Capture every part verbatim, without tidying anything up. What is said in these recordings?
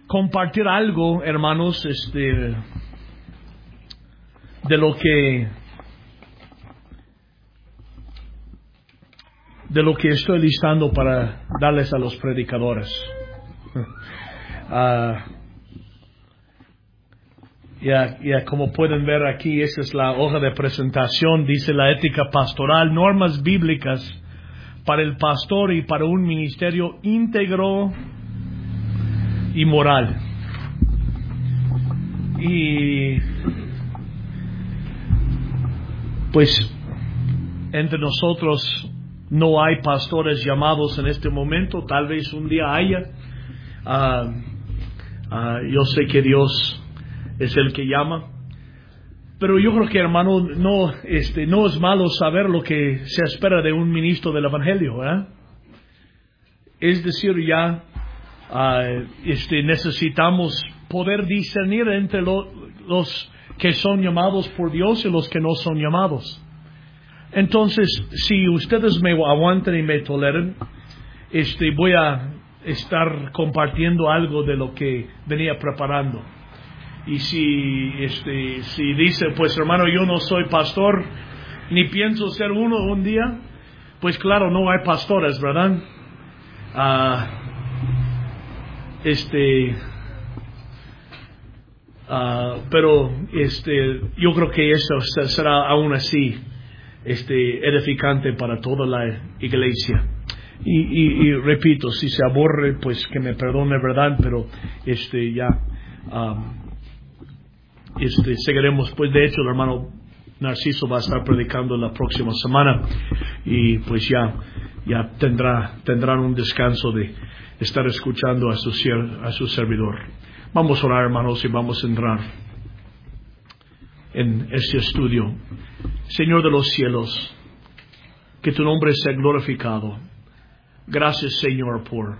compartir algo, hermanos, este, de lo que, de lo que estoy listando para darles a los predicadores. Uh, Ya, ya como pueden ver aquí, esa es la hoja de presentación, dice la ética pastoral, normas bíblicas para el pastor y para un ministerio íntegro y moral. Y pues entre nosotros no hay pastores llamados en este momento, tal vez un día haya. Uh, uh, yo sé que Dios es el que llama, pero yo creo que, hermano, no, este, no es malo saber lo que se espera de un ministro del Evangelio, ¿eh? Es decir, ya uh, este, necesitamos poder discernir entre lo, los que son llamados por Dios y los que no son llamados. Entonces, si ustedes me aguantan y me toleran, este, voy a estar compartiendo algo de lo que venía preparando. Y si, este, si dice, pues hermano, yo no soy pastor, ni pienso ser uno un día, pues claro, no hay pastores, ¿verdad? Uh, este, uh, pero, este, yo creo que eso será aún así, este, edificante para toda la iglesia. Y, y, y repito, si se aburre, pues que me perdone, ¿verdad? Pero, este, ya, um, Este, seguiremos, pues de hecho el hermano Narciso va a estar predicando la próxima semana y pues ya, ya tendrá, tendrán un descanso de estar escuchando a su, a su servidor. Vamos a orar, hermanos, y vamos a entrar en este estudio. Señor de los cielos, que tu nombre sea glorificado. Gracias, Señor, por,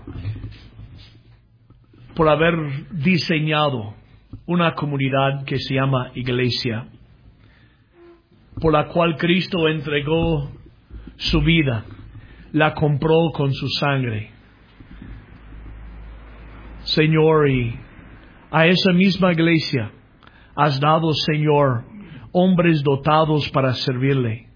por haber diseñado una comunidad que se llama iglesia, por la cual Cristo entregó su vida, la compró con su sangre. Señor, y a esa misma iglesia has dado, Señor, hombres dotados para servirle.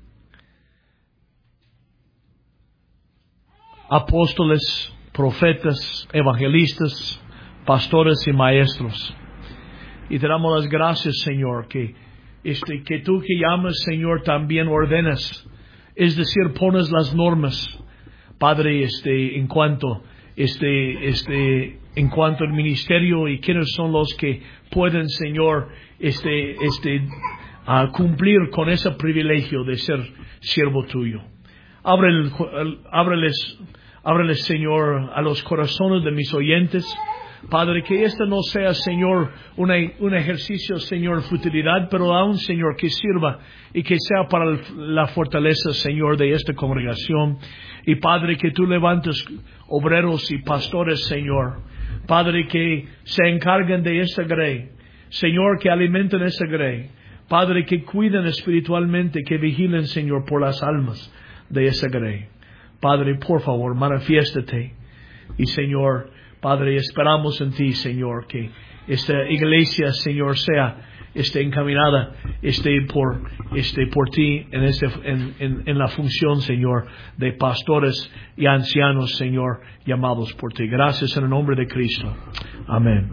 Apóstoles, profetas, evangelistas, pastores y maestros. Y te damos las gracias, Señor, que, este, que tú que llamas, Señor, también ordenas. Es decir, pones las normas, Padre, este, en cuanto, este, este, en cuanto al ministerio y quiénes son los que pueden, Señor, este, este, uh, cumplir con ese privilegio de ser siervo tuyo. Abre el, ábreles, ábreles, Señor, a los corazones de mis oyentes. Padre, que este no sea, Señor, una, un ejercicio, Señor, futilidad, pero aún, Señor, que sirva y que sea para la fortaleza, Señor, de esta congregación. Y Padre, que tú levantes obreros y pastores, Señor. Padre, que se encarguen de esta grey. Señor, que alimenten esta grey. Padre, que cuiden espiritualmente, que vigilen, Señor, por las almas de esa grey. Padre, por favor, manifiéstate. Y, Señor, Padre, esperamos en ti, Señor, que esta iglesia, Señor, sea esté encaminada esté por, esté por ti en, este, en, en, en la función, Señor, de pastores y ancianos, Señor, llamados por ti. Gracias en el nombre de Cristo. Amén.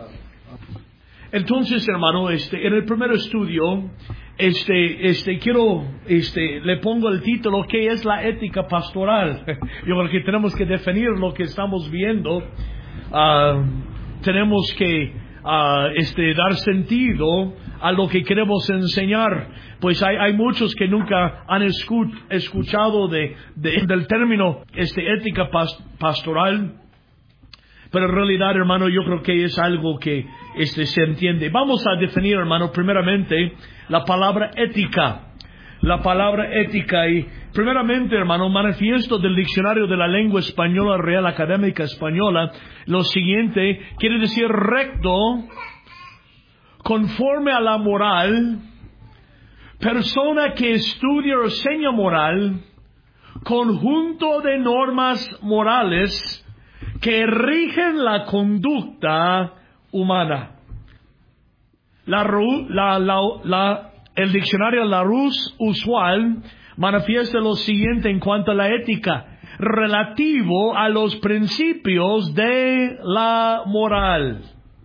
Entonces, hermano, este, en el primer estudio, este, este, quiero, este, le pongo el título, ¿qué es la ética pastoral? Yo creo que tenemos que definir lo que estamos viendo. Uh, tenemos que, uh, este, dar sentido a lo que queremos enseñar. Pues hay, hay muchos que nunca han escu- escuchado de, de, del término, este, ética pas- pastoral. Pero en realidad, hermano, yo creo que es algo que este, se entiende. Vamos a definir, hermano, primeramente, la palabra ética. La palabra ética. Y primeramente, hermano, manifiesto del Diccionario de la Lengua Española, Real Académica Española, lo siguiente, quiere decir recto, conforme a la moral, persona que estudia o seña moral, conjunto de normas morales, que rigen la conducta humana. La, la, la, la, el diccionario Larousse usual manifiesta lo siguiente en cuanto a la ética, relativo a los principios de la moral.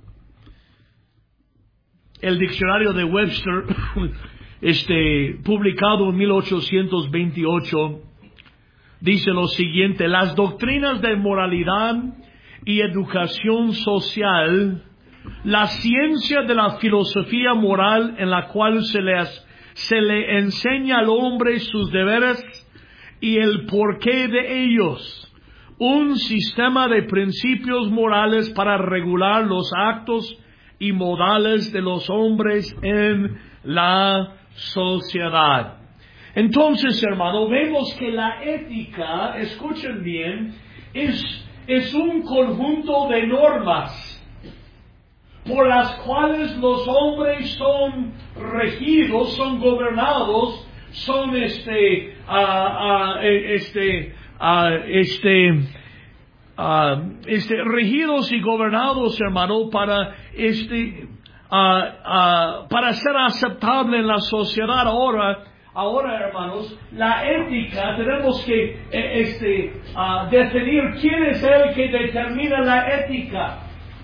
El diccionario de Webster, este, publicado en mil ochocientos veintiocho, dice lo siguiente: las doctrinas de moralidad y educación social, la ciencia de la filosofía moral en la cual se le, se le enseña al hombre sus deberes y el porqué de ellos, un sistema de principios morales para regular los actos y modales de los hombres en la sociedad. Entonces, hermano, vemos que la ética, escuchen bien, es, es un conjunto de normas por las cuales los hombres son regidos, son gobernados, son este, uh, uh, este, uh, este, uh, este, regidos y gobernados, hermano, para este, uh, uh, para ser aceptable en la sociedad. Ahora, ahora, hermanos, la ética tenemos que eh, este, uh, definir quién es el que determina la ética.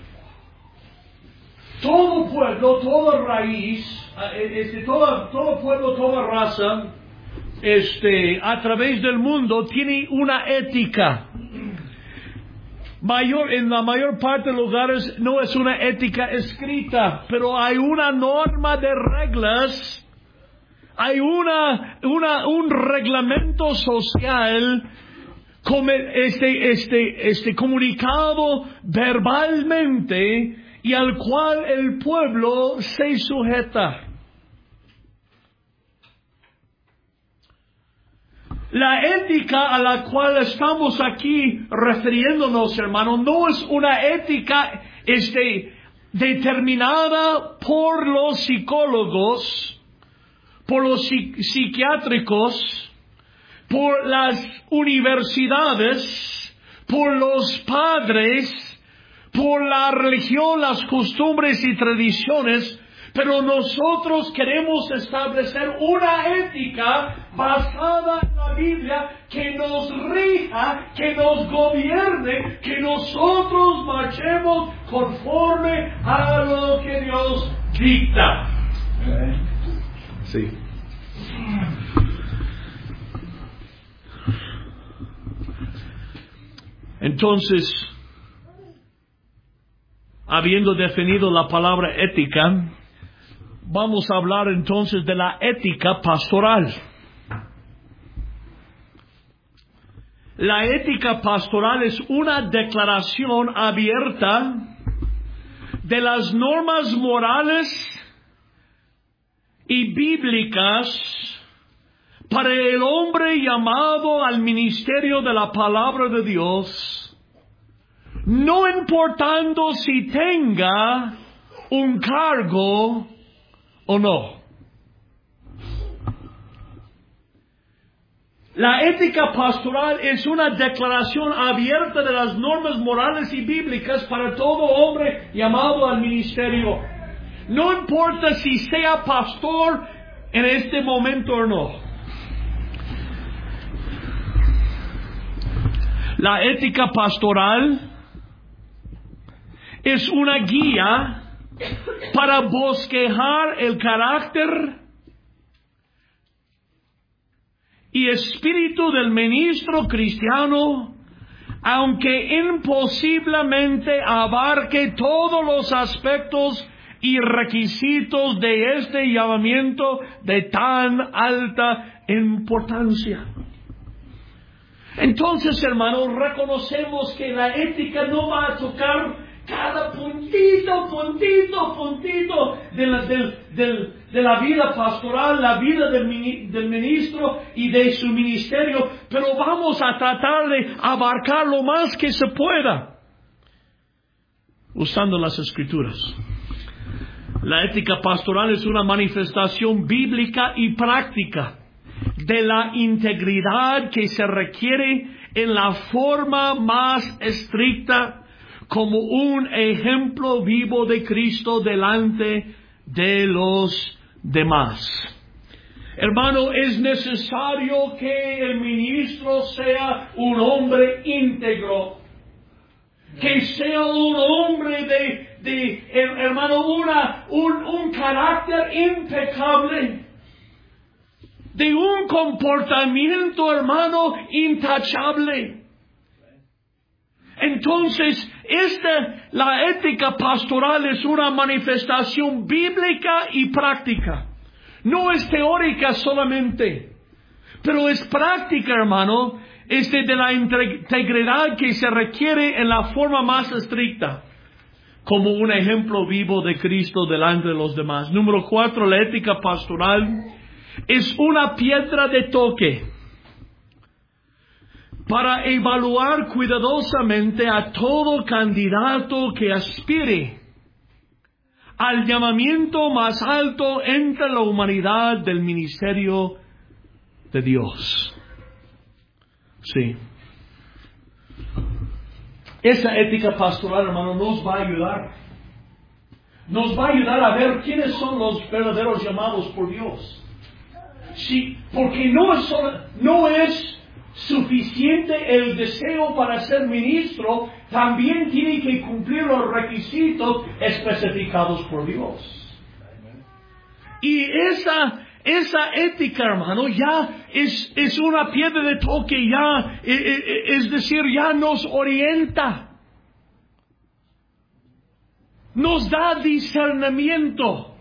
Todo pueblo, toda raíz, este, todo, todo pueblo, toda raza, este, a través del mundo tiene una ética. Mayor, en la mayor parte de los lugares no es una ética escrita, pero hay una norma de reglas, hay una, una, un reglamento social este, este, este, comunicado verbalmente, y al cual el pueblo se sujeta. La ética a la cual estamos aquí refiriéndonos, hermano, no es una ética este, determinada por los psicólogos, por los psiquiátricos, por las universidades, por los padres, por la religión, las costumbres y tradiciones, pero nosotros queremos establecer una ética basada en la Biblia que nos rija, que nos gobierne, que nosotros marchemos conforme a lo que Dios dicta. Sí. Entonces, habiendo definido la palabra ética, vamos a hablar entonces de la ética pastoral. La ética pastoral es una declaración abierta de las normas morales y bíblicas para el hombre llamado al ministerio de la palabra de Dios, no importando si tenga un cargo o no. La ética pastoral es una declaración abierta de las normas morales y bíblicas para todo hombre llamado al ministerio. No importa si sea pastor en este momento o no. La ética pastoral es una guía para bosquejar el carácter y espíritu del ministro cristiano, aunque imposiblemente abarque todos los aspectos y requisitos de este llamamiento de tan alta importancia. Entonces, hermanos, reconocemos que la ética no va a tocar cada puntito, puntito, puntito de la, del, del, de la vida pastoral, la vida del, del ministro y de su ministerio, pero vamos a tratar de abarcar lo más que se pueda, usando las Escrituras. La ética pastoral es una manifestación bíblica y práctica de la integridad que se requiere en la forma más estricta como un ejemplo vivo de Cristo delante de los demás. Hermano, es necesario que el ministro sea un hombre íntegro, que sea un hombre de, de hermano, una, un, un carácter impecable, de un comportamiento, hermano, intachable. Entonces, esta, la ética pastoral es una manifestación bíblica y práctica. No es teórica solamente, pero es práctica, hermano, es de la integridad que se requiere en la forma más estricta, como un ejemplo vivo de Cristo delante de los demás. Número cuatro, la ética pastoral es una piedra de toque para evaluar cuidadosamente a todo candidato que aspire al llamamiento más alto entre la humanidad del ministerio de Dios. Sí. Esa ética pastoral, hermano, nos va a ayudar. Nos va a ayudar a ver quiénes son los verdaderos llamados por Dios. Sí, porque no es, solo, no es suficiente el deseo para ser ministro, también tiene que cumplir los requisitos especificados por Dios. Y esa, esa ética, hermano, ya es, es una piedra de toque, ya, es decir, ya nos orienta. Nos da discernimiento.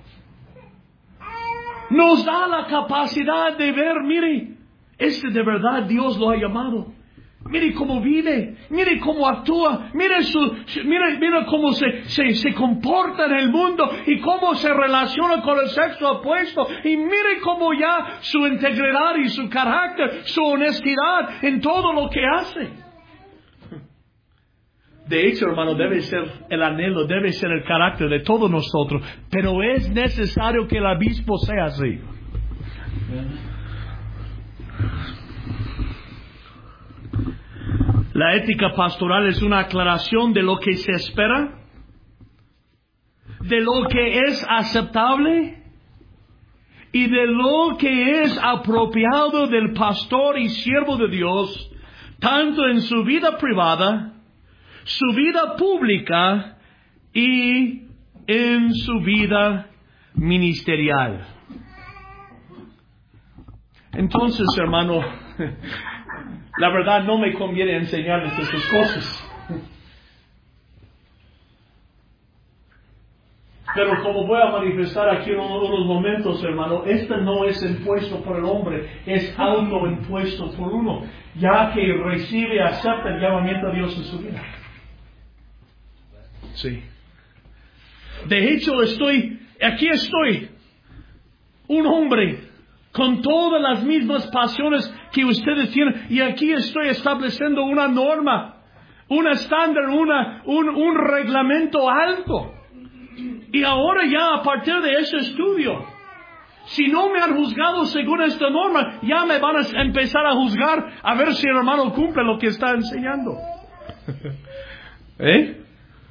Nos da la capacidad de ver, mire, este de verdad Dios lo ha llamado. Mire cómo vive, mire cómo actúa, mire su, mire, mire cómo se, se, se comporta en el mundo y cómo se relaciona con el sexo opuesto. Y mire cómo ya su integridad y su carácter, su honestidad en todo lo que hace. De hecho, hermano, debe ser el anhelo, debe ser el carácter de todos nosotros. Pero es necesario que el obispo sea así. La ética pastoral es una aclaración de lo que se espera, de lo que es aceptable y de lo que es apropiado del pastor y siervo de Dios, tanto en su vida privada, su vida pública y en su vida ministerial. Entonces, hermano, la verdad no me conviene enseñarles estas cosas. Pero como voy a manifestar aquí en unos momentos, hermano, este no es impuesto por el hombre, es autoimpuesto por uno, ya que recibe y acepta el llamamiento de Dios en su vida. Sí. De hecho, estoy, aquí estoy, un hombre con todas las mismas pasiones que ustedes tienen, y aquí estoy estableciendo una norma, un estándar, una, un, un reglamento alto. Y ahora ya a partir de ese estudio, si no me han juzgado según esta norma, ya me van a empezar a juzgar a ver si el hermano cumple lo que está enseñando. ¿Eh?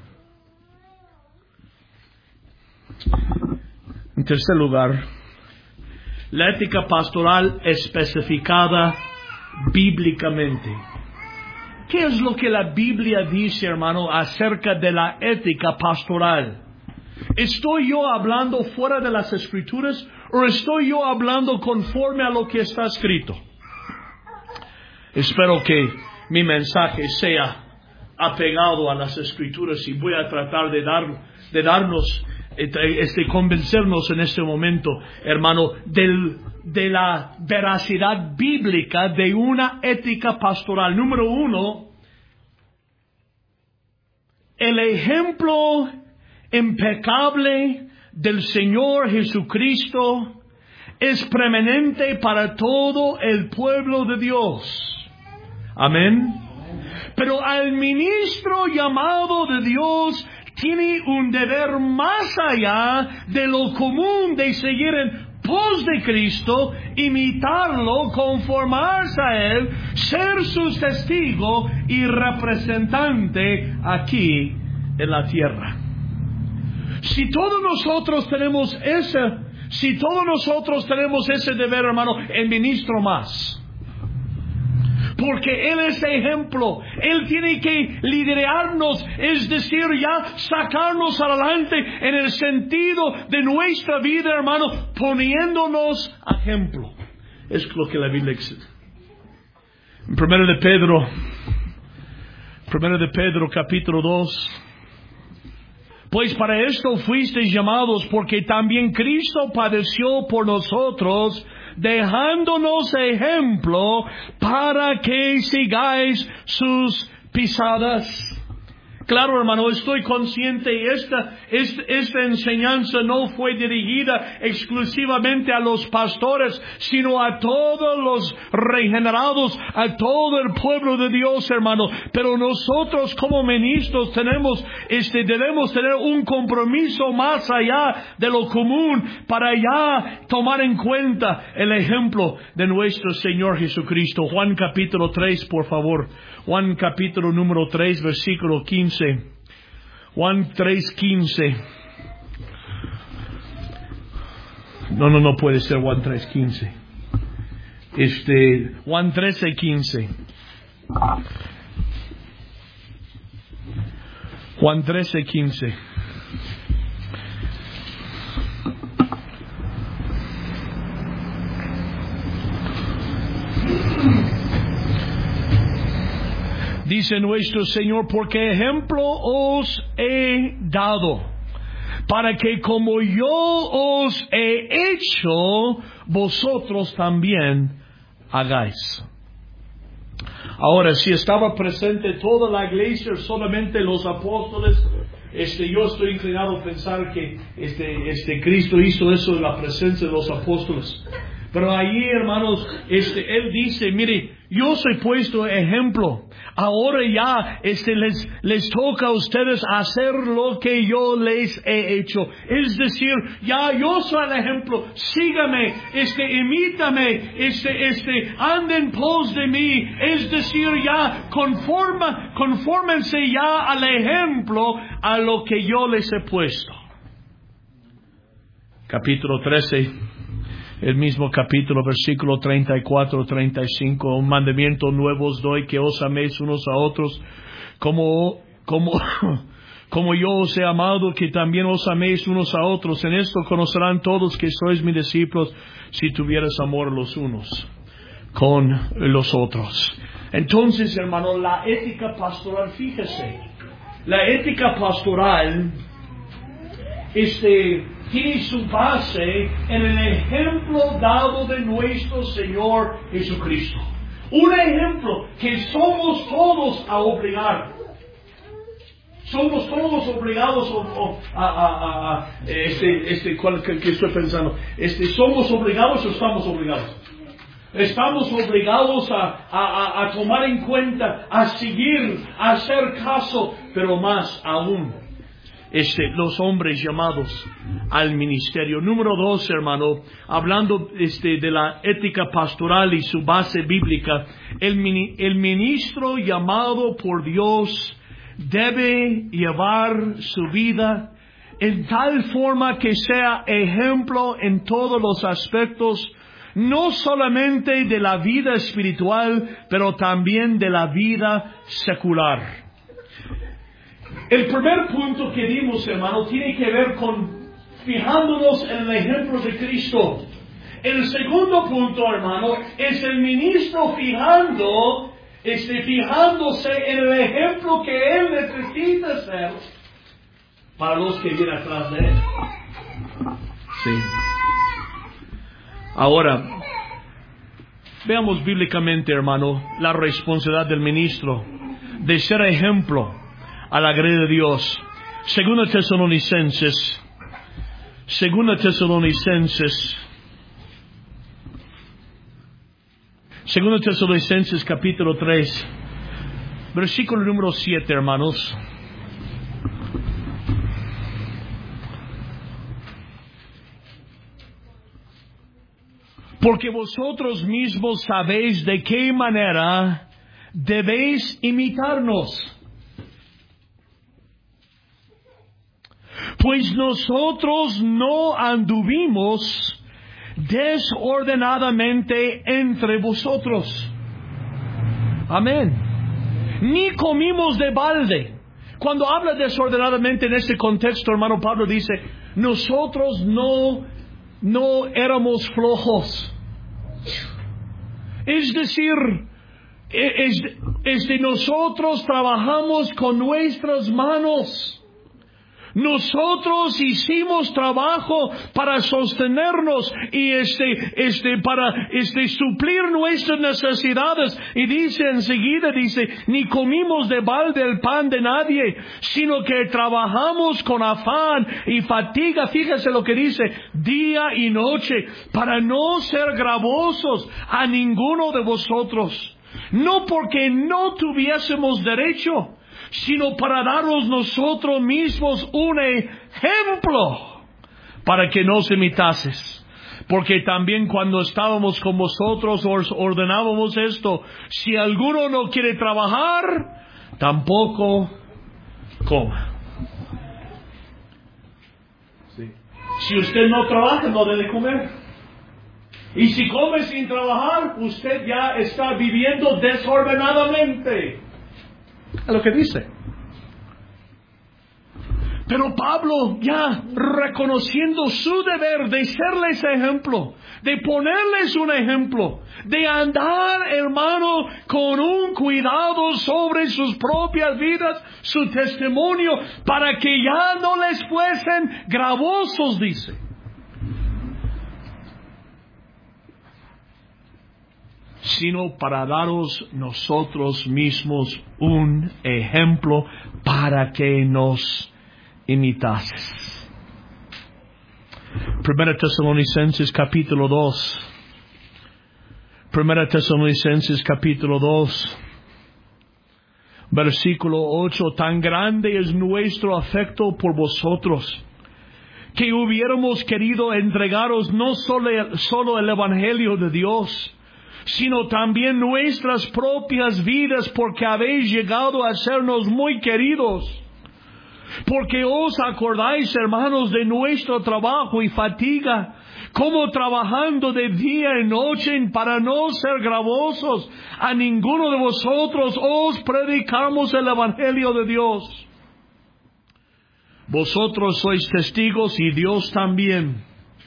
En tercer lugar, la ética pastoral especificada bíblicamente. ¿Qué es lo que la Biblia dice, hermano, acerca de la ética pastoral? ¿Estoy yo hablando fuera de las Escrituras o estoy yo hablando conforme a lo que está escrito? Espero que mi mensaje sea apegado a las Escrituras y voy a tratar de dar, de darnos Este, convencernos en este momento, hermano, del, de la veracidad bíblica de una ética pastoral. Número uno, el ejemplo impecable del Señor Jesucristo es preeminente para todo el pueblo de Dios. Amén. Pero al ministro llamado de Dios tiene un deber más allá de lo común de seguir en pos de Cristo, imitarlo, conformarse a Él, ser su testigo y representante aquí en la tierra. Si todos nosotros tenemos ese, si todos nosotros tenemos ese deber, hermano, el ministro más. Porque Él es ejemplo. Él tiene que liderarnos, es decir, ya sacarnos adelante en el sentido de nuestra vida, hermano, poniéndonos ejemplo. Es lo que la Biblia dice. En primero de Pedro, primero de Pedro, capítulo dos. Pues para esto fuisteis llamados, porque también Cristo padeció por nosotros, dejándonos ejemplo para que sigáis sus pisadas. Claro, hermano, estoy consciente, esta, esta, esta enseñanza no fue dirigida exclusivamente a los pastores, sino a todos los regenerados, a todo el pueblo de Dios, hermano. Pero nosotros como ministros tenemos, este, debemos tener un compromiso más allá de lo común para ya tomar en cuenta el ejemplo de nuestro Señor Jesucristo. Juan capítulo tres, por favor. Juan capítulo número tres, versículo quince. Juan tres, quince. No, no, no puede ser Juan tres, quince. Este, Juan trece, quince. Juan trece, quince. Dice nuestro Señor, porque ejemplo os he dado, para que como yo os he hecho, vosotros también hagáis. Ahora, si estaba presente toda la iglesia, solamente los apóstoles, este, yo estoy inclinado a pensar que este, este Cristo hizo eso en la presencia de los apóstoles. Pero allí, hermanos, este, Él dice, mire, yo soy puesto ejemplo. Ahora ya este, les, les toca a ustedes hacer lo que yo les he hecho. Es decir, ya yo soy el ejemplo. Sígame, este, imítame, este, este, anden en pos de mí. Es decir, ya conforma, confórmense ya al ejemplo a lo que yo les he puesto. Capítulo trece. El mismo capítulo, versículo treinta y cuatro, treinta y cinco. Un mandamiento nuevo os doy, que os améis unos a otros, como, como, como yo os he amado, que también os améis unos a otros. En esto conocerán todos que sois mis discípulos, si tuvieras amor los unos con los otros. Entonces, hermano, la ética pastoral, fíjese, la ética pastoral, este, tiene su base en el ejemplo dado de nuestro Señor Jesucristo. Un ejemplo que somos todos a obligar. Somos todos obligados a, a, a, a este, este, ¿cuál que, que estoy pensando? Este, ¿somos obligados o estamos obligados? Estamos obligados a, a, a tomar en cuenta, a seguir, a hacer caso, pero más aún, Este, los hombres llamados al ministerio. Número dos, hermano, hablando este, de la ética pastoral y su base bíblica, el, el ministro llamado por Dios debe llevar su vida en tal forma que sea ejemplo en todos los aspectos, no solamente de la vida espiritual, pero también de la vida secular. El primer punto que dimos, hermano, tiene que ver con fijándonos en el ejemplo de Cristo. El segundo punto, hermano, es el ministro fijando, este, fijándose en el ejemplo que él necesita ser para los que vienen atrás de él. Sí. Ahora, veamos bíblicamente, hermano, la responsabilidad del ministro de ser ejemplo a la gloria de Dios. Segunda Tesalonicenses, Segunda Tesalonicenses, Segunda Tesalonicenses capítulo tres, versículo número siete, hermanos. Porque vosotros mismos sabéis de qué manera debéis imitarnos. Pues nosotros no anduvimos desordenadamente entre vosotros. Amén. Ni comimos de balde. Cuando habla desordenadamente en este contexto, hermano Pablo dice, nosotros no, no éramos flojos. Es decir, es, es de nosotros trabajamos con nuestras manos. Nosotros hicimos trabajo para sostenernos y este, este, para este, suplir nuestras necesidades. Y dice enseguida, dice, ni comimos de balde el pan de nadie, sino que trabajamos con afán y fatiga. Fíjese lo que dice, día y noche, para no ser gravosos a ninguno de vosotros. No porque no tuviésemos derecho, sino para daros nosotros mismos un ejemplo para que nos imitases. Porque también cuando estábamos con vosotros os ordenábamos esto: si alguno no quiere trabajar, tampoco coma. Sí. Si usted no trabaja, no debe comer. Y si come sin trabajar, usted ya está viviendo desordenadamente. Es lo que dice. Pero Pablo, ya reconociendo su deber de serles ejemplo, de ponerles un ejemplo, de andar, hermano, con un cuidado sobre sus propias vidas, su testimonio, para que ya no les fuesen gravosos, dice. Sino para daros nosotros mismos un ejemplo para que nos imitases. Primera Tesalonicenses capítulo dos. Primera Tesalonicenses capítulo dos. Versículo ocho. Tan grande es nuestro afecto por vosotros, que hubiéramos querido entregaros no solo, solo el Evangelio de Dios, sino también nuestras propias vidas, porque habéis llegado a sernos muy queridos. Porque os acordáis, hermanos, de nuestro trabajo y fatiga, como trabajando de día y noche para no ser gravosos a ninguno de vosotros, os predicamos el Evangelio de Dios. Vosotros sois testigos, y Dios también,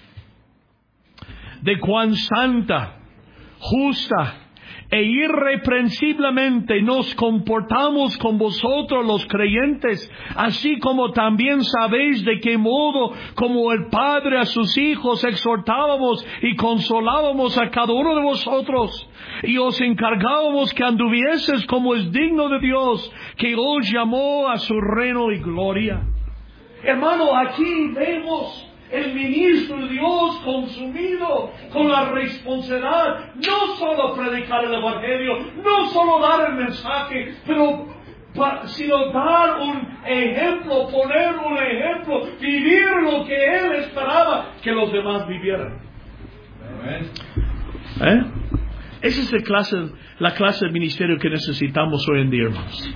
de cuán santa, justa e irreprensiblemente nos comportamos con vosotros los creyentes, así como también sabéis de qué modo, como el Padre a sus hijos, exhortábamos y consolábamos a cada uno de vosotros, y os encargábamos que anduvieses como es digno de Dios, que os llamó a su reino y gloria. Hermano, aquí vemos el ministro de Dios consumido con la responsabilidad, no solo predicar el Evangelio, no solo dar el mensaje, pero sino dar un ejemplo, poner un ejemplo, vivir lo que él esperaba que los demás vivieran. ¿Eh? Esa es la clase, la clase de ministerio que necesitamos hoy en día, hermanos.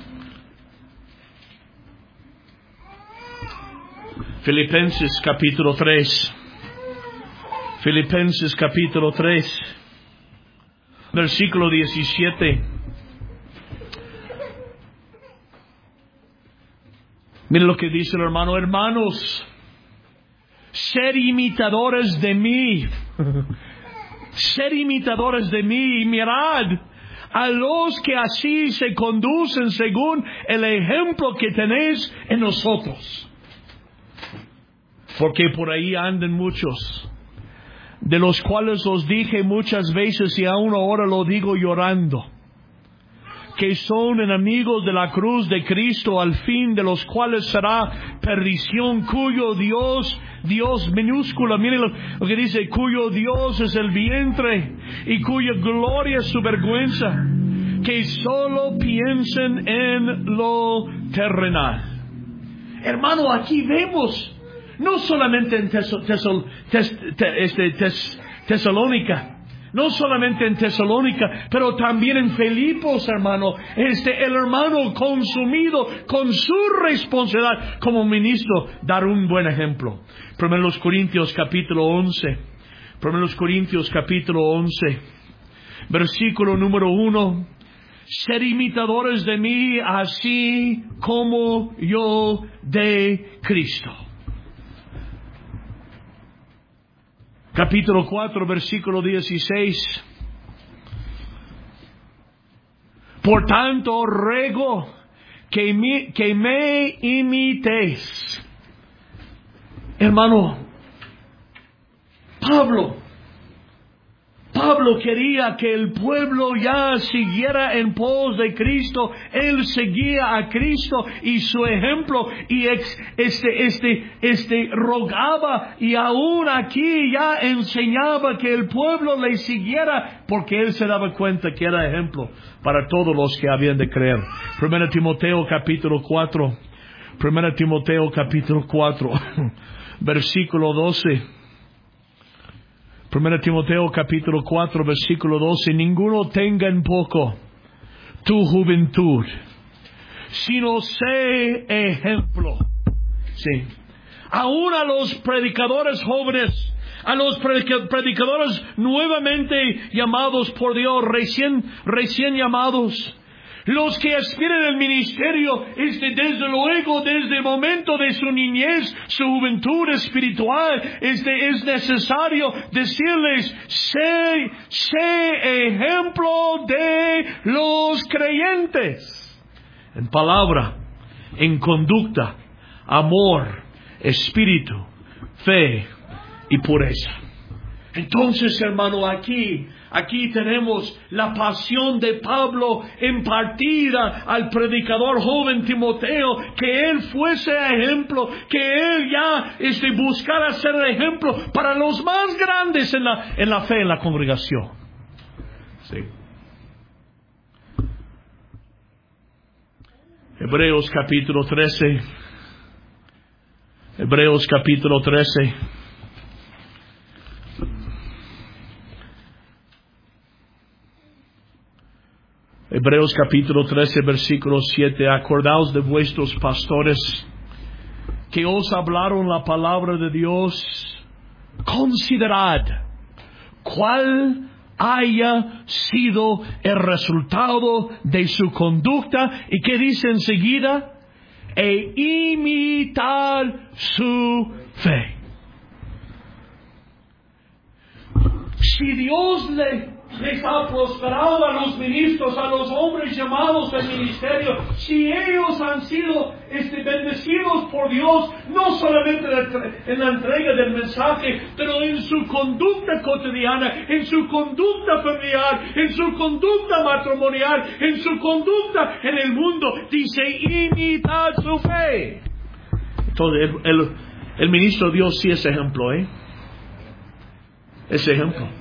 Filipenses capítulo tres. Filipenses capítulo tres. Versículo diecisiete. Miren lo que dice el hermano. Hermanos, ser imitadores de mí. Ser imitadores de mí. Y mirad a los que así se conducen según el ejemplo que tenéis en nosotros. Porque por ahí andan muchos, de los cuales os dije muchas veces y aún ahora lo digo llorando, que son enemigos de la cruz de Cristo, al fin de los cuales será perdición, cuyo Dios, Dios minúscula, miren lo, lo que dice, cuyo Dios es el vientre y cuya gloria es su vergüenza, que solo piensen en lo terrenal. Hermano, aquí vemos, no solamente en Tesal, Tesal, tes, te, este, tes, Tesalónica. No solamente en Tesalónica, pero también en Filipos, hermano. Este, el hermano consumido con su responsabilidad como ministro, dar un buen ejemplo. Primero los Corintios capítulo once. Primero los Corintios capítulo once. Versículo número uno. Ser imitadores de mí, así como yo de Cristo. Capítulo cuatro, versículo dieciséis. Por tanto, ruego que me, que me imitéis. Hermano, Pablo, Pablo quería que el pueblo ya siguiera en pos de Cristo. Él seguía a Cristo y su ejemplo, y ex, este, este, este, rogaba, y aún aquí ya enseñaba que el pueblo le siguiera, porque él se daba cuenta que era ejemplo para todos los que habían de creer. Primera Timoteo capítulo cuatro. Primera Timoteo capítulo cuatro, versículo doce. Primera Timoteo capítulo cuatro, versículo doce. Ninguno tenga en poco tu juventud, sino sé ejemplo. Sí. Aún a los predicadores jóvenes, a los predicadores nuevamente llamados por Dios, recién, recién llamados, los que aspiran al ministerio, este, desde luego, desde el momento de su niñez, su juventud espiritual, este, es necesario decirles, sé, sé ejemplo de los creyentes. En palabra, en conducta, amor, espíritu, fe y pureza. Entonces, hermano, aquí, aquí tenemos la pasión de Pablo impartida al predicador joven Timoteo, que él fuese ejemplo, que él ya este, buscara ser ejemplo para los más grandes en la, en la fe, en la congregación. Sí. Hebreos capítulo trece. Hebreos capítulo trece. Hebreos capítulo trece, versículo siete. Acordaos de vuestros pastores que os hablaron la palabra de Dios. Considerad cuál haya sido el resultado de su conducta. ¿Y qué dice enseguida? E imitar su fe. Si Dios le les ha prosperado a los ministros, a los hombres llamados al ministerio, si ellos han sido este, bendecidos por Dios, no solamente en la entrega del mensaje, pero en su conducta cotidiana, en su conducta familiar, en su conducta matrimonial, en su conducta en el mundo, dice, imitad su fe. Entonces, el, el, el ministro de Dios sí es ejemplo, ¿eh? Es ejemplo.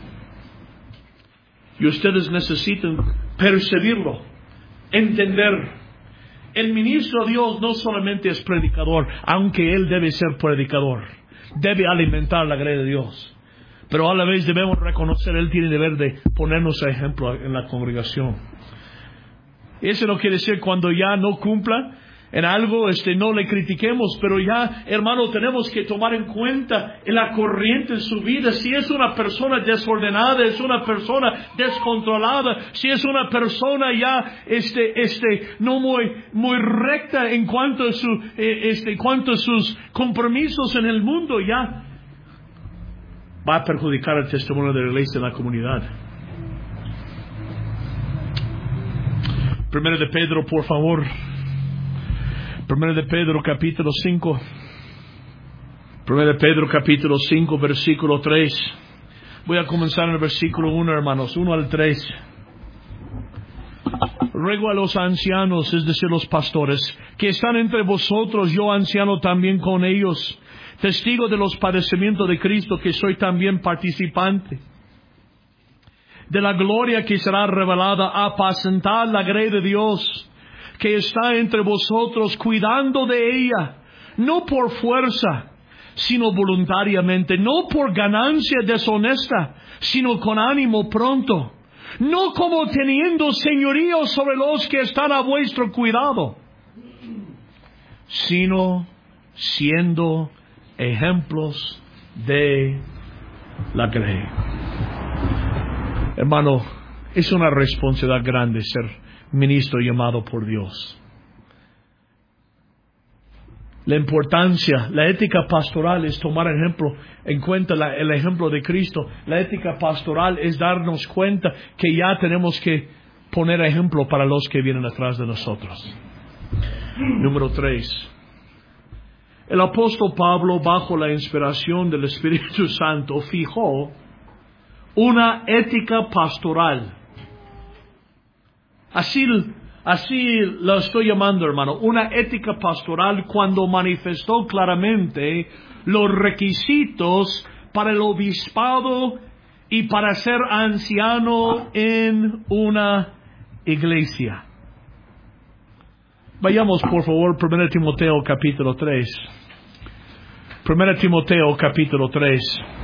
Y ustedes necesitan percibirlo, entender. El ministro de Dios no solamente es predicador, aunque él debe ser predicador. Debe alimentar la gracia de Dios. Pero a la vez debemos reconocer, él tiene deber de ponernos a ejemplo en la congregación. Eso no quiere decir cuando ya no cumpla en algo, este, no le critiquemos, pero ya, hermano, tenemos que tomar en cuenta la corriente en su vida. Si es una persona desordenada, es una persona descontrolada, si es una persona ya, este, este, no muy, muy recta en cuanto a su, eh, este, en cuanto a sus compromisos en el mundo, ya va a perjudicar el testimonio de la iglesia en la comunidad. Primero de Pedro, por favor. Primero de Pedro, capítulo cinco. Primero de Pedro, capítulo cinco, versículo tres. Voy a comenzar en el versículo uno, hermanos, uno al tres. Ruego a los ancianos, es decir, los pastores, que están entre vosotros, yo anciano también con ellos, testigo de los padecimientos de Cristo, que soy también participante de la gloria que será revelada. Apacentad la grey de Dios, que está entre vosotros, cuidando de ella, no por fuerza, sino voluntariamente, no por ganancia deshonesta, sino con ánimo pronto, no como teniendo señorío sobre los que están a vuestro cuidado, sino siendo ejemplos de la grey. Hermano, es una responsabilidad grande ser ministro llamado por Dios. La importancia, la ética pastoral es tomar ejemplo, en cuenta la, el ejemplo de Cristo. La ética pastoral es darnos cuenta que ya tenemos que poner ejemplo para los que vienen atrás de nosotros. Número tres. El apóstol Pablo, bajo la inspiración del Espíritu Santo, fijó una ética pastoral. Así, así lo estoy llamando, hermano, una ética pastoral, cuando manifestó claramente los requisitos para el obispado y para ser anciano en una iglesia. Vayamos, por favor, primera Timoteo capítulo tres. primera Timoteo capítulo tres.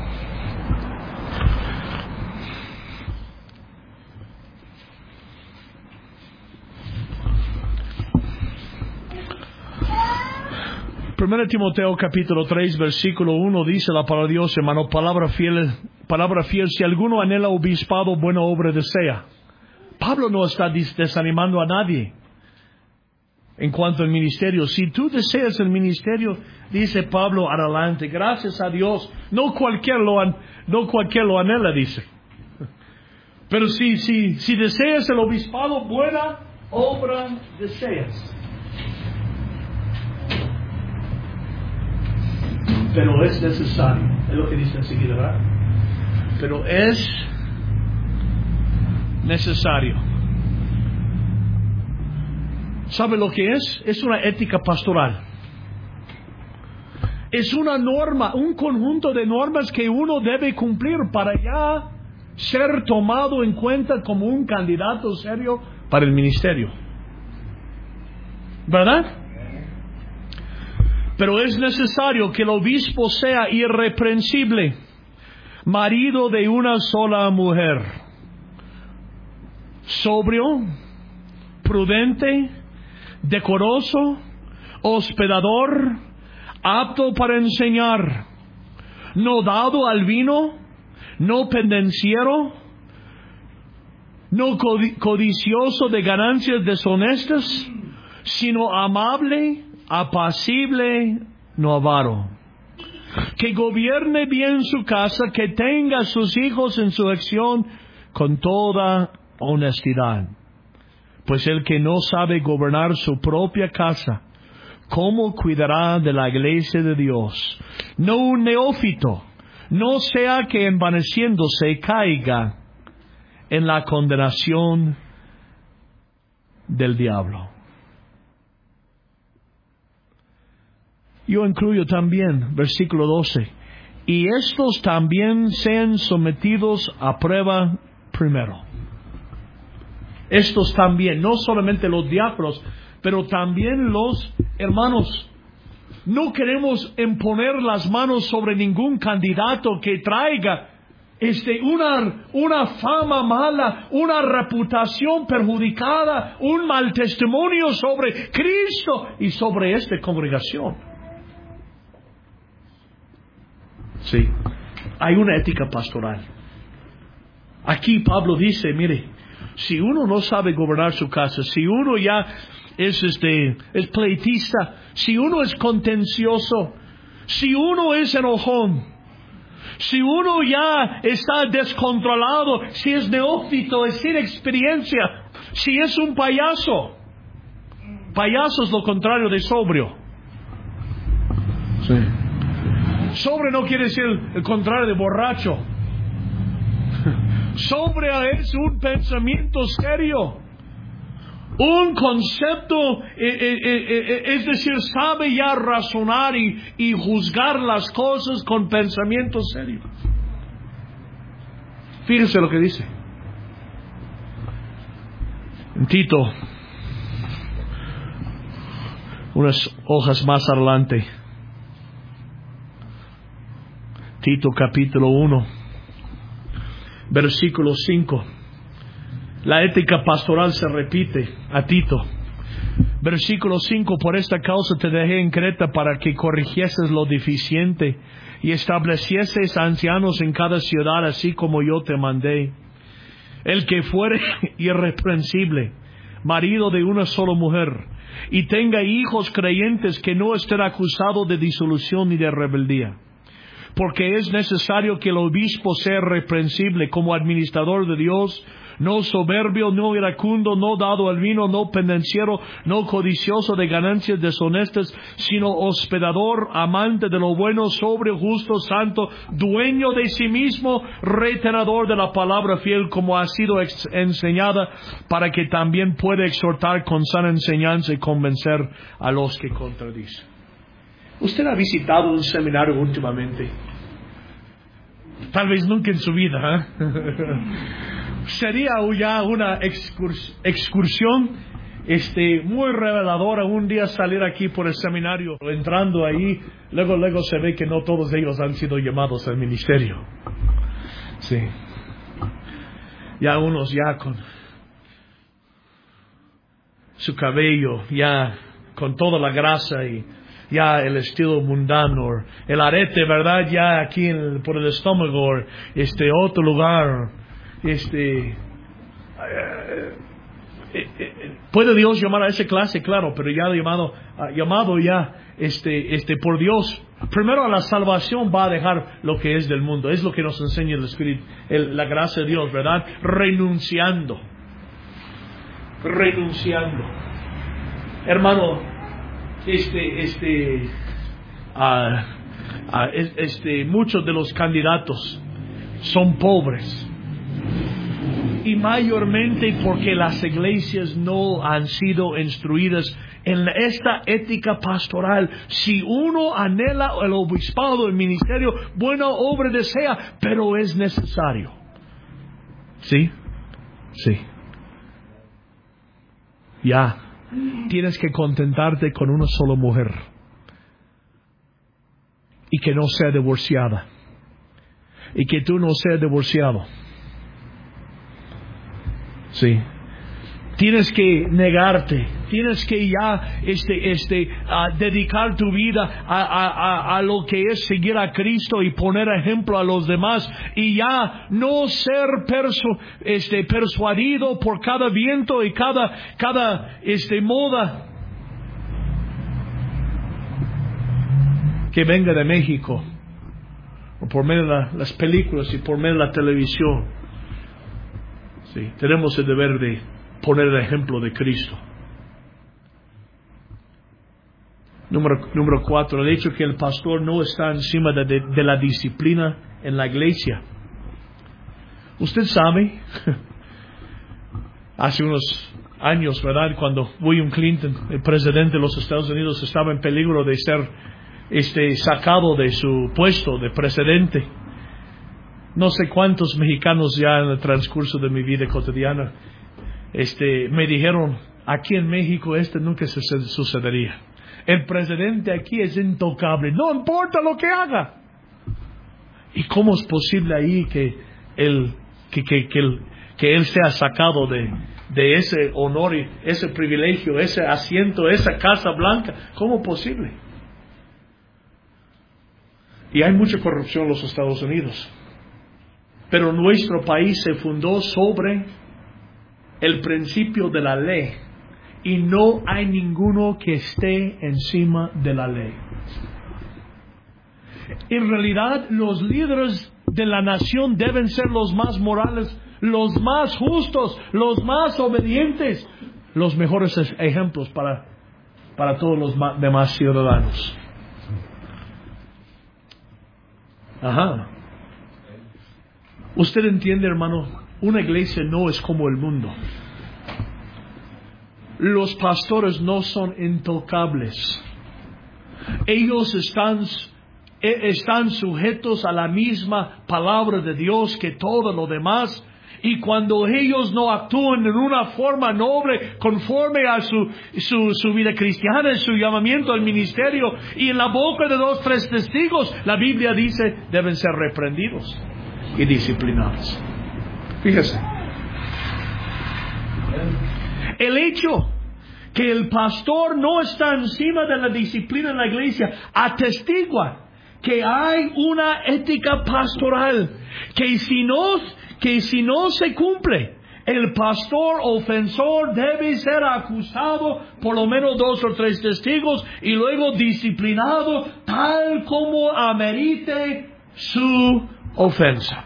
primera Timoteo capítulo tres, versículo uno, dice la palabra de Dios, hermano, palabra fiel, palabra fiel, si alguno anhela obispado, buena obra desea. Pablo no está desanimando a nadie en cuanto al ministerio. Si tú deseas el ministerio, dice Pablo, adelante, gracias a Dios. No cualquier lo, an, no cualquier lo anhela, dice. Pero si, si, si deseas el obispado, buena obra deseas. Pero es necesario, es lo que dice enseguida, ¿verdad? Pero es necesario. ¿Sabe lo que es? Es una ética pastoral. Es una norma, un conjunto de normas que uno debe cumplir para ya ser tomado en cuenta como un candidato serio para el ministerio. ¿Verdad? Pero es necesario que el obispo sea irreprensible, marido de una sola mujer, sobrio, prudente, decoroso, hospedador, apto para enseñar, no dado al vino, no pendenciero, no codicioso de ganancias deshonestas, sino amable, apacible, no avaro, que gobierne bien su casa, que tenga a sus hijos en su acción con toda honestidad. Pues el que no sabe gobernar su propia casa, ¿cómo cuidará de la iglesia de Dios? No un neófito, no sea que envaneciéndose caiga en la condenación del diablo. Yo incluyo también, versículo doce, y estos también sean sometidos a prueba primero. Estos también, no solamente los diáconos, pero también los hermanos. No queremos imponer las manos sobre ningún candidato que traiga este, una, una fama mala, una reputación perjudicada, un mal testimonio sobre Cristo y sobre esta congregación. Sí, hay una ética pastoral. Aquí Pablo dice, mire, si uno no sabe gobernar su casa, si uno ya es este es pleitista, si uno es contencioso, si uno es enojón, si uno ya está descontrolado, si es neófito, es sin experiencia, si es un payaso. Payaso es lo contrario de sobrio. Sí. Sobre no quiere decir el contrario de borracho. Sobre es un pensamiento serio, un concepto, eh, eh, eh, es decir, sabe ya razonar y, y juzgar las cosas con pensamiento serio. Fíjese lo que dice en Tito, unas hojas más adelante. Tito capítulo uno, versículo cinco. La ética pastoral se repite a Tito. Versículo cinco, por esta causa te dejé en Creta para que corrigieses lo deficiente y establecieses ancianos en cada ciudad, así como yo te mandé. El que fuere irreprensible, marido de una sola mujer, y tenga hijos creyentes, que no estén acusados de disolución ni de rebeldía. Porque es necesario que el obispo sea reprensible como administrador de Dios, no soberbio, no iracundo, no dado al vino, no pendenciero, no codicioso de ganancias deshonestas, sino hospedador, amante de lo bueno, sobrio, justo, santo, dueño de sí mismo, retenedor de la palabra fiel, como ha sido ex- enseñada, para que también pueda exhortar con sana enseñanza y convencer a los que contradicen. ¿Usted ha visitado un seminario últimamente? Tal vez nunca en su vida, ¿eh? Sería ya una excurs- excursión este, muy reveladora un día salir aquí por el seminario, entrando ahí, luego luego se ve que no todos ellos han sido llamados al ministerio. Sí. Ya unos ya con su cabello, ya con toda la grasa y ya el estilo mundano, el arete, ¿verdad? Ya aquí en, por el estómago, este otro lugar. Este, eh, eh, eh, puede Dios llamar a esa clase, claro, pero ya llamado, uh, llamado ya, este, este, por Dios. Primero a la salvación va a dejar lo que es del mundo. Es lo que nos enseña el Espíritu, el, la gracia de Dios, ¿verdad? Renunciando, renunciando. Hermano, este, este, uh, uh, este, muchos de los candidatos son pobres. Y mayormente porque las iglesias no han sido instruidas en esta ética pastoral. Si uno anhela el obispado, el ministerio, buena obra desea, pero es necesario. ¿Sí? Sí. Ya. Tienes que contentarte con una sola mujer. Y que no sea divorciada. Y que tú no seas divorciado. Sí. Tienes que negarte, tienes que ya este, este, uh, dedicar tu vida a, a, a, a lo que es seguir a Cristo y poner ejemplo a los demás, y ya no ser persu, este, persuadido por cada viento y cada, cada este, moda que venga de México, o por medio de la, las películas y por medio de la televisión. Sí, tenemos el deber de poner el ejemplo de Cristo. Número, número cuatro, el hecho que el pastor no está encima de, de, de la disciplina en la iglesia. Usted sabe, hace unos años, ¿verdad?, cuando William Clinton, el presidente de los Estados Unidos, estaba en peligro de ser este, sacado de su puesto de presidente. No sé cuántos mexicanos ya en el transcurso de mi vida cotidiana este, me dijeron, aquí en México esto nunca se sucedería. El presidente aquí es intocable, no importa lo que haga. ¿Y cómo es posible ahí que él, que, que, que él, que él sea sacado de, de ese honor y ese privilegio, ese asiento, esa Casa Blanca? ¿Cómo es posible? Y hay mucha corrupción en los Estados Unidos. Pero nuestro país se fundó sobre el principio de la ley. Y no hay ninguno que esté encima de la ley. En realidad, los líderes de la nación deben ser los más morales, los más justos, los más obedientes, los mejores ejemplos para, para todos los demás ciudadanos. Ajá. Usted entiende, hermano, una iglesia no es como el mundo. Los pastores no son intocables. Ellos están, están sujetos a la misma palabra de Dios que todo lo demás. Y cuando ellos no actúan en una forma noble, conforme a su, su, su vida cristiana, su llamamiento al ministerio, y en la boca de dos, tres testigos, la Biblia dice, deben ser reprendidos y disciplinados. Fíjese. El hecho que el pastor no está encima de la disciplina en la iglesia atestigua que hay una ética pastoral que si no, que si no se cumple, el pastor ofensor debe ser acusado por lo menos dos o tres testigos y luego disciplinado tal como amerite su ofensa.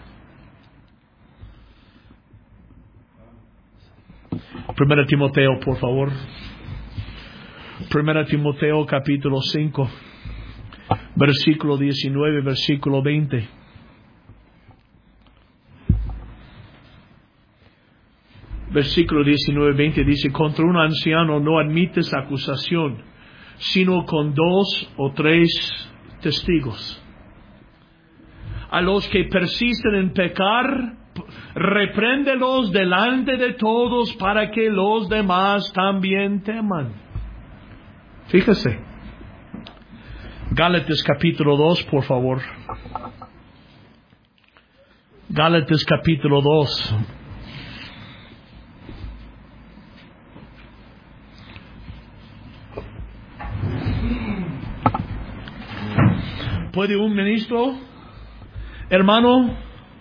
Primera Timoteo, por favor. Primera Timoteo capítulo cinco, versículo diecinueve, versículo veinte. Versículo diecinueve, veinte dice, contra un anciano no admites acusación, sino con dos o tres testigos. A los que persisten en pecar, repréndelos delante de todos para que los demás también teman. Fíjese. Gálatas capítulo dos, por favor. Gálatas capítulo dos. ¿Puede un ministro, hermano,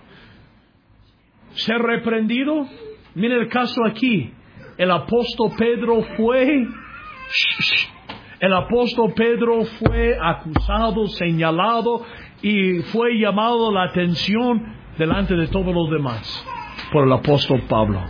ser reprendido? Mire el caso aquí. El apóstol Pedro fue... El apóstol Pedro fue acusado, señalado y fue llamado la atención delante de todos los demás por el apóstol Pablo.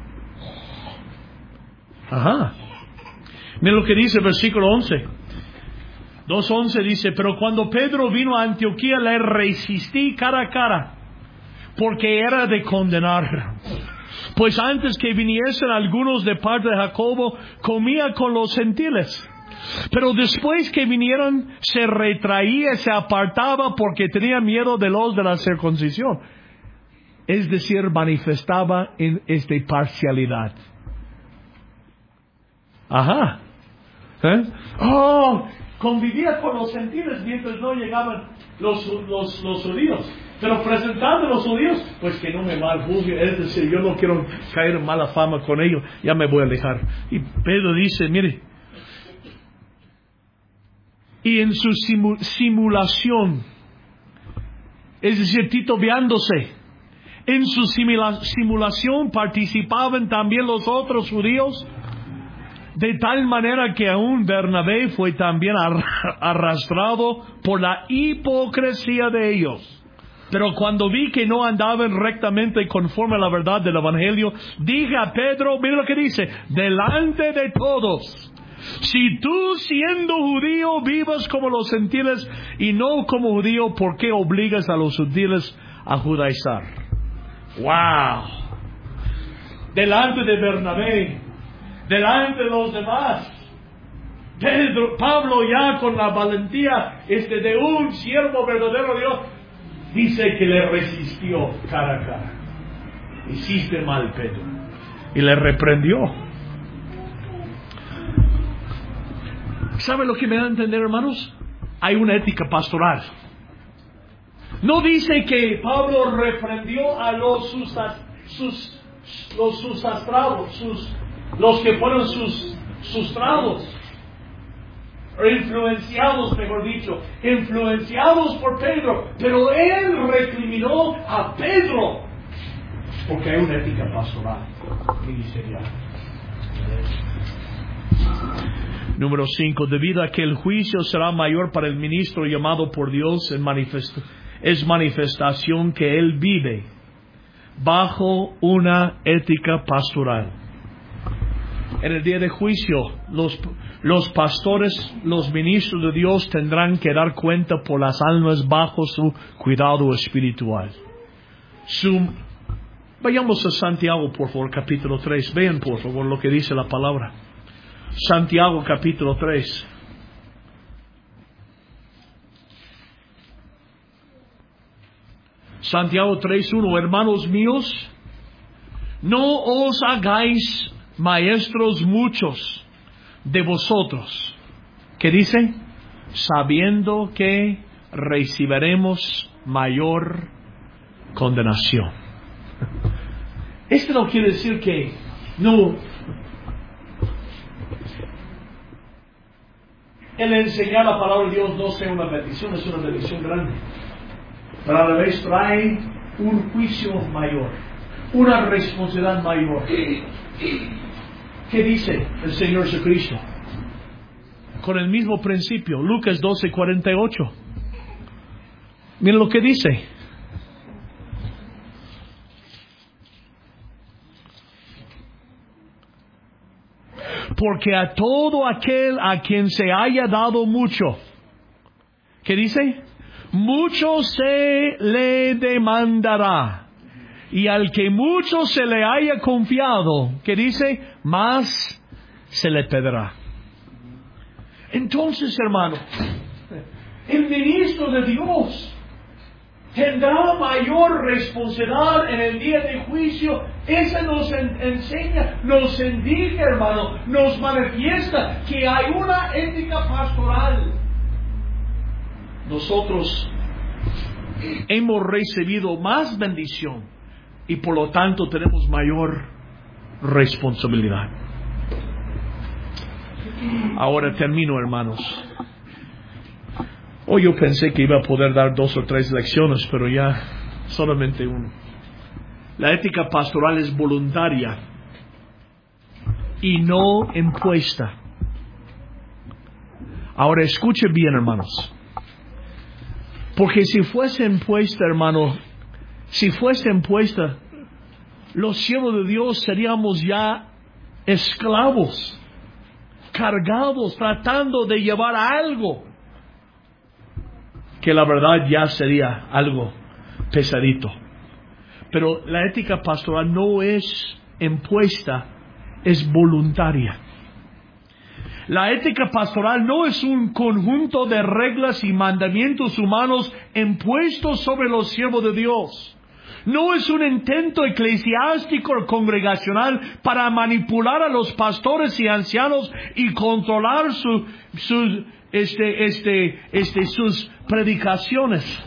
Ajá. Mira lo que dice el versículo once. dos once dice, pero cuando Pedro vino a Antioquía le resistí cara a cara, porque era de condenar. Pues antes que viniesen algunos de parte de Jacobo, comía con los gentiles. Pero después que vinieron, se retraía, se apartaba porque tenía miedo de los de la circuncisión. Es decir, manifestaba en esta parcialidad. Ajá. ¿Eh? Oh, convivía con los gentiles mientras no llegaban los, los, los judíos. Pero presentando a los judíos, pues que no me maljuzgue. Es decir, yo no quiero caer en mala fama con ellos, ya me voy a alejar. Y Pedro dice, mire, y en su simu- simulación, es decir, titubeándose, en su simula- simulación participaban también los otros judíos, de tal manera que aún Bernabé fue también ar- arrastrado por la hipocresía de ellos. Pero cuando vi que no andaban rectamente conforme a la verdad del Evangelio, dije a Pedro, mira lo que dice, delante de todos, si tú siendo judío vivas como los gentiles y no como judío, ¿por qué obligas a los gentiles a judaizar? ¡Wow! Delante de Bernabé, delante de los demás, Pedro, Pablo ya con la valentía este, de un siervo verdadero de Dios, dice que le resistió cara a cara. Hiciste mal, Pedro. Y le reprendió. ¿Sabe lo que me da a entender, hermanos? Hay una ética pastoral. No dice que Pablo reprendió a los sus, sus, los susastrados, sus, los que fueron sus sustrados, o influenciados, mejor dicho, influenciados por Pedro, pero él recriminó a Pedro, porque hay una ética pastoral ministerial. Número cinco, debido a que el juicio será mayor para el ministro llamado por Dios, en manifest- es manifestación que él vive bajo una ética pastoral. En el día de juicio, los, los pastores, los ministros de Dios tendrán que dar cuenta por las almas bajo su cuidado espiritual. Su, vayamos a Santiago, por favor, capítulo tres. Vean, por favor, lo que dice la palabra. Santiago capítulo tres. Santiago tres uno. Hermanos míos, no os hagáis maestros muchos de vosotros. ¿Qué dice? Sabiendo que recibiremos mayor condenación. Esto no quiere decir que no. El enseñar la palabra de Dios no sea una bendición, es una bendición grande. Pero a la vez trae un juicio mayor, una responsabilidad mayor. ¿Qué dice el Señor Jesucristo? Con el mismo principio, Lucas doce cuarenta y ocho. Miren lo que dice. Porque a todo aquel a quien se haya dado mucho, ¿qué dice? Mucho se le demandará. Y al que mucho se le haya confiado, ¿qué dice? Más se le pedirá. Entonces, hermano, el ministro de Dios tendrá mayor responsabilidad en el día de juicio. Eso nos en, enseña, nos indica, hermano, nos manifiesta que hay una ética pastoral. Nosotros hemos recibido más bendición y por lo tanto tenemos mayor responsabilidad. Ahora termino, hermanos. Hoy yo pensé que iba a poder dar dos o tres lecciones, pero ya solamente uno. La ética pastoral es voluntaria y no impuesta. Ahora escuche bien, hermanos. Porque si fuese impuesta, hermano, si fuese impuesta, los siervos de Dios seríamos ya esclavos, cargados, tratando de llevar algo que la verdad ya sería algo pesadito. Pero la ética pastoral no es impuesta, es voluntaria. La ética pastoral no es un conjunto de reglas y mandamientos humanos impuestos sobre los siervos de Dios. No es un intento eclesiástico o congregacional para manipular a los pastores y ancianos y controlar su, sus, este, este, este, sus predicaciones.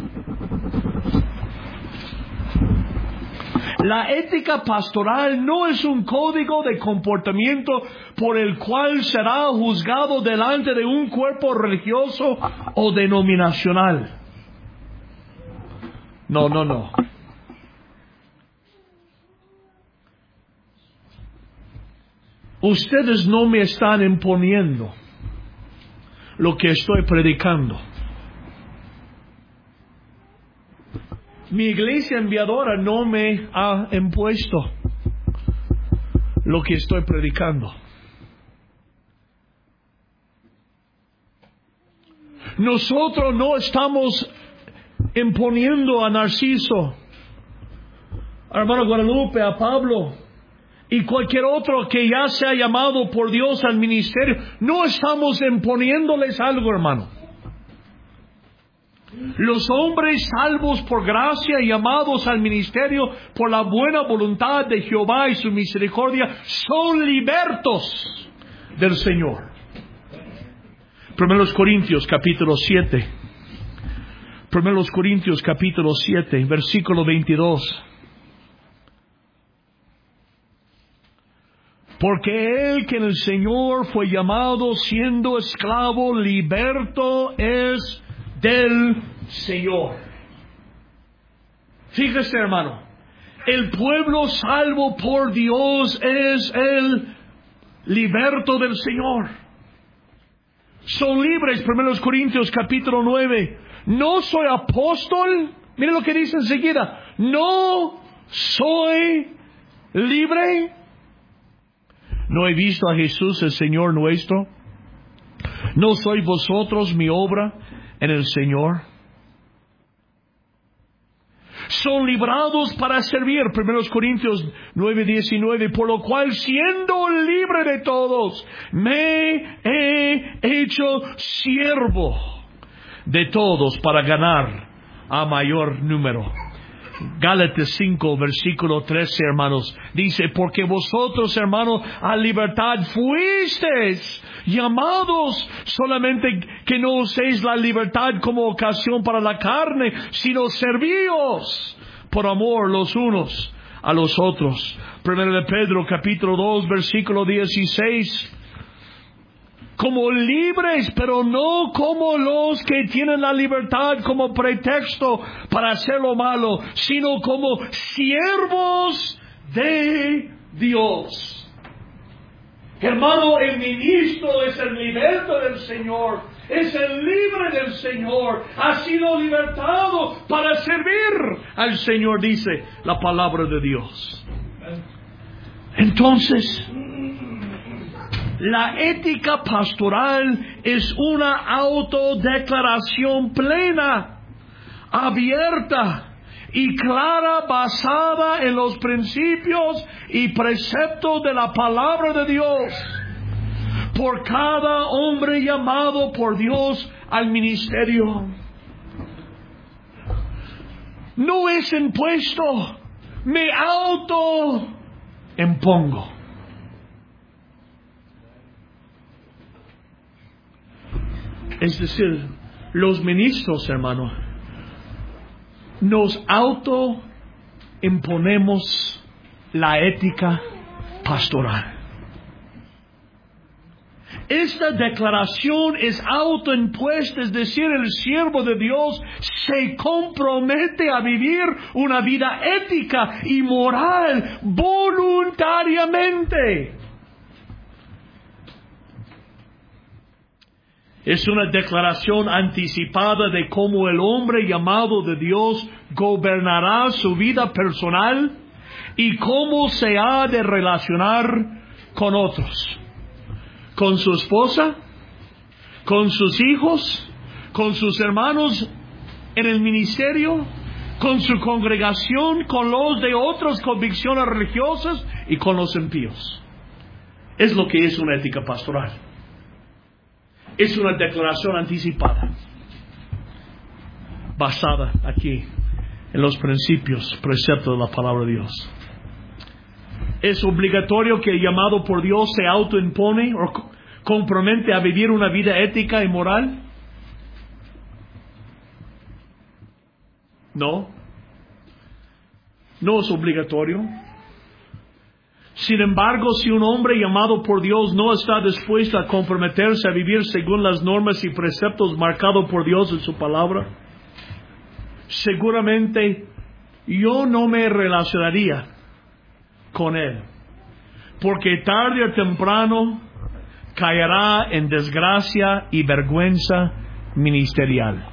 La ética pastoral no es un código de comportamiento por el cual será juzgado delante de un cuerpo religioso o denominacional. No, no, no. Ustedes no me están imponiendo lo que estoy predicando. Mi iglesia enviadora no me ha impuesto lo que estoy predicando. Nosotros no estamos imponiendo a Narciso, a hermano Guadalupe, a Pablo y cualquier otro que ya sea llamado por Dios al ministerio. No estamos imponiéndoles algo, hermano. Los hombres salvos por gracia y llamados al ministerio por la buena voluntad de Jehová y su misericordia son libertos del Señor. Primeros Corintios capítulo siete. Primeros Corintios capítulo siete, versículo veintidós. Porque el que en el Señor fue llamado siendo esclavo, liberto es del Señor. Fíjese, hermano, el pueblo salvo por Dios es el liberto del Señor. Son libres. Primeros Corintios capítulo nueve. No soy apóstol. Mire lo que dice enseguida. No soy libre. ¿No he visto a Jesús el Señor nuestro? ¿No sois vosotros mi obra en el Señor? Son librados para servir. Primeros Corintios nueve diecinueve. Por lo cual, siendo libre de todos, me he hecho siervo de todos para ganar a mayor número. Gálatas cinco, versículo trece, hermanos. Dice, porque vosotros, hermanos, a libertad fuisteis llamados, solamente que no uséis la libertad como ocasión para la carne, sino servíos por amor los unos a los otros. Primero de Pedro, capítulo dos, versículo dieciséis. Como libres, pero no como los que tienen la libertad como pretexto para hacer lo malo, sino como siervos de Dios. Hermano, el ministro es el liberto del Señor, es el libre del Señor, ha sido libertado para servir al Señor, dice la palabra de Dios. Entonces, la ética pastoral es una autodeclaración plena, abierta y clara, basada en los principios y preceptos de la palabra de Dios, por cada hombre llamado por Dios al ministerio. No es impuesto, me autoimpongo. Es decir, los ministros, hermano, nos autoimponemos la ética pastoral. Esta declaración es autoimpuesta, es decir, el siervo de Dios se compromete a vivir una vida ética y moral voluntariamente. Es una declaración anticipada de cómo el hombre llamado de Dios gobernará su vida personal y cómo se ha de relacionar con otros. Con su esposa, con sus hijos, con sus hermanos en el ministerio, con su congregación, con los de otras convicciones religiosas y con los impíos. Es lo que es una ética pastoral. Es una declaración anticipada, basada aquí en los principios, preceptos de la palabra de Dios. ¿Es obligatorio que el llamado por Dios se autoimpone o compromete a vivir una vida ética y moral? No. No es obligatorio. Sin embargo, si un hombre llamado por Dios no está dispuesto a comprometerse a vivir según las normas y preceptos marcados por Dios en su palabra, seguramente yo no me relacionaría con él, porque tarde o temprano caerá en desgracia y vergüenza ministerial.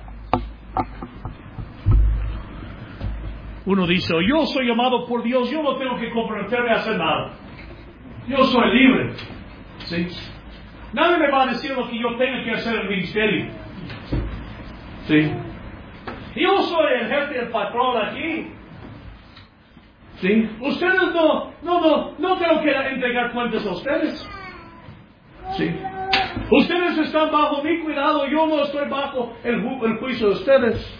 Uno dice, yo soy llamado por Dios, yo no tengo que comprometerme a hacer nada. Yo soy libre. ¿Sí? Nadie me va a decir lo que yo tengo que hacer en el ministerio. ¿Sí? Yo soy el jefe, el patrón aquí. ¿Sí? Ustedes no, no, no, no tengo que entregar cuentas a ustedes. ¿Sí? Ustedes están bajo mi cuidado, yo no estoy bajo el, ju- el juicio de ustedes.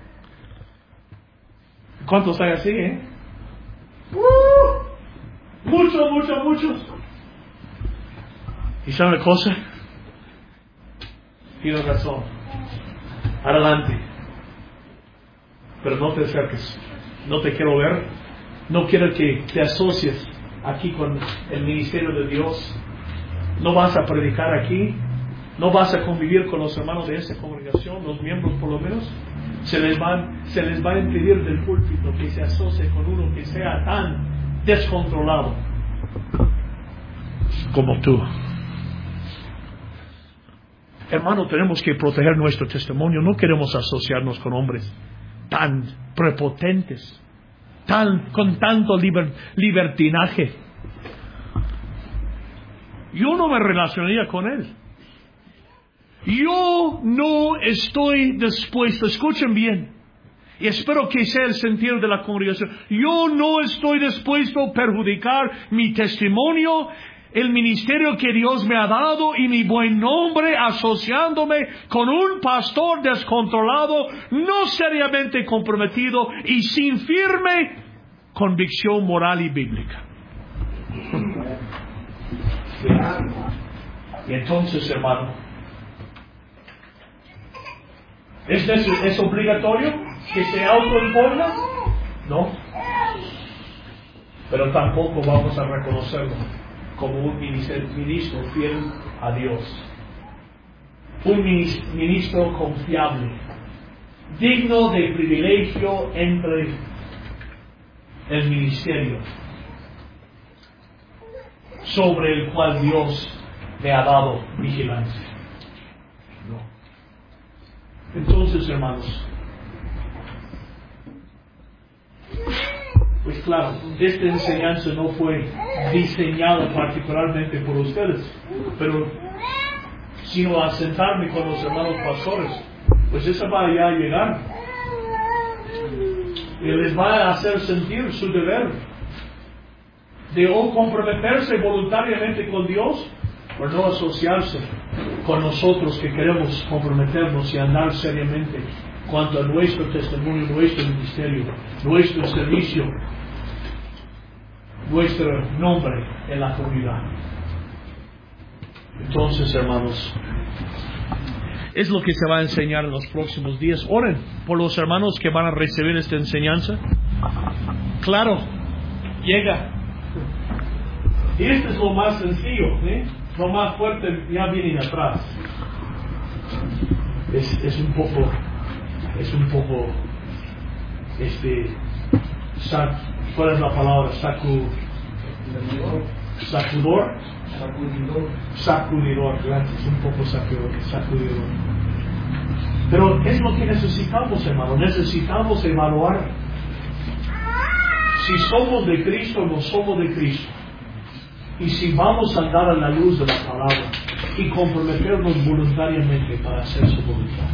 ¿Cuántos hay así, eh? Uh, muchos, muchos, muchos. ¿Y saben una cosa? Tienes razón. Adelante. Pero no te acerques. No te quiero ver. No quiero que te asocies aquí con el ministerio de Dios. No vas a predicar aquí. No vas a convivir con los hermanos de esa congregación, los miembros por lo menos. Se les va, se les va a impedir del púlpito que se asocie con uno que sea tan descontrolado como tú. Hermano, tenemos que proteger nuestro testimonio. No queremos asociarnos con hombres tan prepotentes, tan, con tanto liber, libertinaje. Yo no me relacionaría con él. Yo no estoy dispuesto, escuchen bien, y espero que sea el sentido de la congregación, yo no estoy dispuesto a perjudicar mi testimonio el ministerio que Dios me ha dado y mi buen nombre asociándome con un pastor descontrolado, no seriamente comprometido y sin firme convicción moral y bíblica. Y entonces, hermano, ¿es, es, ¿es obligatorio que se autoimponga? No. Pero tampoco vamos a reconocerlo como un ministro fiel a Dios. Un ministro confiable, digno de privilegio entre el ministerio sobre el cual Dios me ha dado vigilancia. No. Entonces, hermanos, pues claro, esta enseñanza no fue diseñada particularmente por ustedes, pero sino a sentarme con los hermanos pastores, pues esa va a llegar y les va a hacer sentir su deber de o comprometerse voluntariamente con Dios o no asociarse con nosotros que queremos comprometernos y andar seriamente cuanto a nuestro testimonio, nuestro ministerio, nuestro servicio, nuestro nombre en la comunidad. Entonces, hermanos, es lo que se va a enseñar en los próximos días. Oren por los hermanos que van a recibir esta enseñanza. Claro, llega. Y esto es lo más sencillo, ¿eh? Lo más fuerte ya vienen atrás. Es, es un poco, es un poco, este, sac, ¿cuál es la palabra? Sacu, sacudor, sacudidor, sacudidor, gracias, un poco sacudidor, sacudidor. Pero es lo que necesitamos, hermano. Necesitamos evaluar si somos de Cristo o no somos de Cristo. Y si vamos a andar a la luz de la palabra y comprometernos voluntariamente para hacer su voluntad.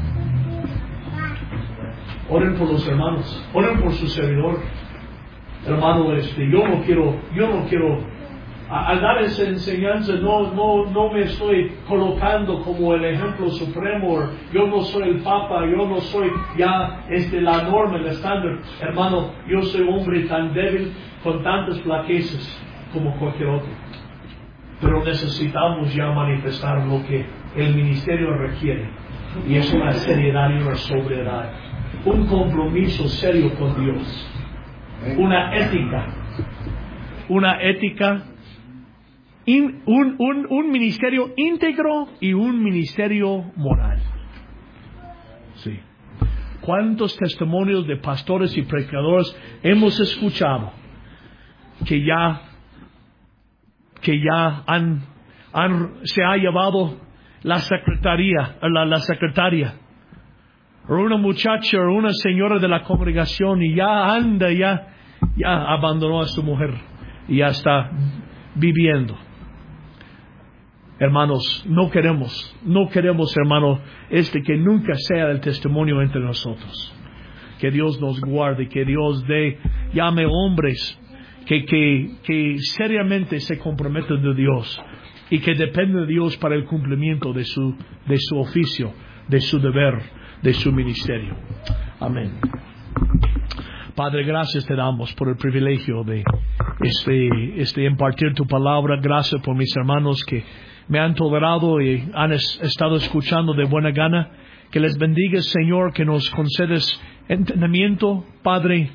Oren por los hermanos, oren por su servidor. Hermano, este, yo no quiero, yo no quiero, a, al dar esa enseñanza, no, no, no me estoy colocando como el ejemplo supremo. Yo no soy el Papa, yo no soy ya este, la norma, el estándar. Hermano, yo soy hombre tan débil, con tantas flaquezas como cualquier otro. Pero necesitamos ya manifestar lo que el ministerio requiere. Y es una seriedad y una sobriedad. Un compromiso serio con Dios. Una ética. Una ética. In, un, un, un ministerio íntegro y un ministerio moral. Sí. ¿Cuántos testimonios de pastores y predicadores hemos escuchado que ya que ya han, han se ha llevado la secretaría, la, la secretaria, o una muchacha o una señora de la congregación y ya anda, ya, ya abandonó a su mujer y ya está viviendo? Hermanos, no queremos, no queremos, hermano, este que nunca sea el testimonio entre nosotros. Que Dios nos guarde, que Dios dé, llame hombres Que, que, que seriamente se comprometen de Dios y que dependen de Dios para el cumplimiento de su, de su oficio, de su deber, de su ministerio. Amén. Padre, gracias te damos por el privilegio de este, este impartir tu palabra. Gracias por mis hermanos que me han tolerado y han es, estado escuchando de buena gana. Que les bendiga, Señor, que nos concedes entendimiento, Padre.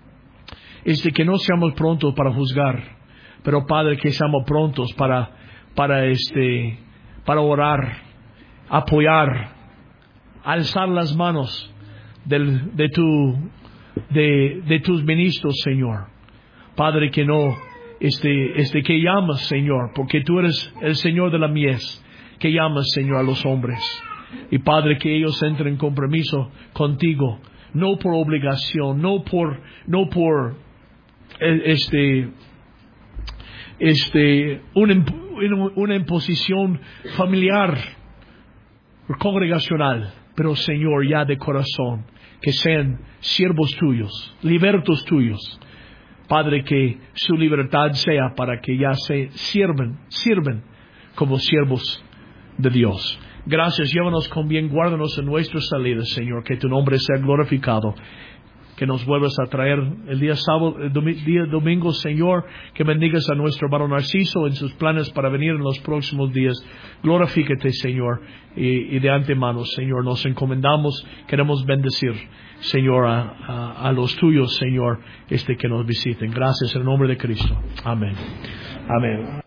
Es de que no seamos prontos para juzgar, pero Padre, que seamos prontos para, para este, para orar, apoyar, alzar las manos del, de tu, de, de tus ministros, Señor. Padre, que no, este, este, que llamas, Señor, porque tú eres el Señor de la mies, que llamas, Señor, a los hombres. Y Padre, que ellos entren en compromiso contigo, no por obligación, no por, no por, este este una, una imposición familiar congregacional, pero Señor, ya de corazón, que sean siervos tuyos, libertos tuyos, Padre, que su libertad sea para que ya se sirven, sirven como siervos de Dios. Gracias, llévanos con bien, guárdanos en nuestras salidas, Señor, que tu nombre sea glorificado. Que nos vuelvas a traer el día sábado, el domi- día domingo, Señor, que bendigas a nuestro hermano Narciso en sus planes para venir en los próximos días. Glorifícate, Señor, y, y de antemano, Señor, nos encomendamos, queremos bendecir, Señor, a, a, a los tuyos, Señor, este que nos visiten. Gracias en el nombre de Cristo. Amén. Amén.